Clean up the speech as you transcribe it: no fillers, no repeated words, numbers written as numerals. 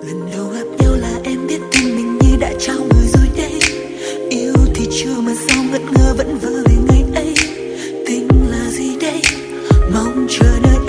Lần đầu gặp nhau là em biết tim mình như đã trao người rồi đây. Yêu thì chưa mà sao ngất ngơ vẫn vơ về ngày ấy. Tình là gì đây? Mong chờ đợi